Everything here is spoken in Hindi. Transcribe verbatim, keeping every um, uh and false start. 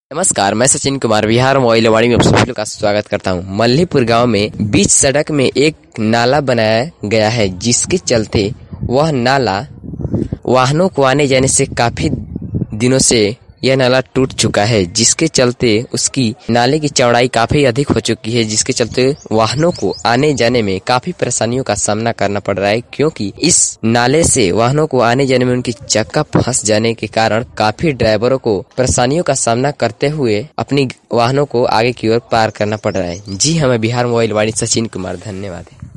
नमस्कार, मैं सचिन कुमार बिहार मोबाइल वाणी में आप सभी लोग का स्वागत करता हूं। मल्लीपुर गांव में बीच सड़क में एक नाला बनाया गया है, जिसके चलते वह नाला वाहनों को आने जाने से काफी दिनों से यह नाला टूट चुका है, जिसके चलते उसकी नाले की चौड़ाई काफी अधिक हो चुकी है, जिसके चलते वाहनों को आने जाने में काफी परेशानियों का सामना करना पड़ रहा है। क्योंकि इस नाले से वाहनों को आने जाने में उनकी चक्का फंस जाने के कारण काफी ड्राइवरों को परेशानियों का सामना करते हुए अपनी वाहनों को आगे की ओर पार करना पड़ रहा है। जी हाँ, मैं बिहार मोबाइल वाणी सचिन कुमार, धन्यवाद।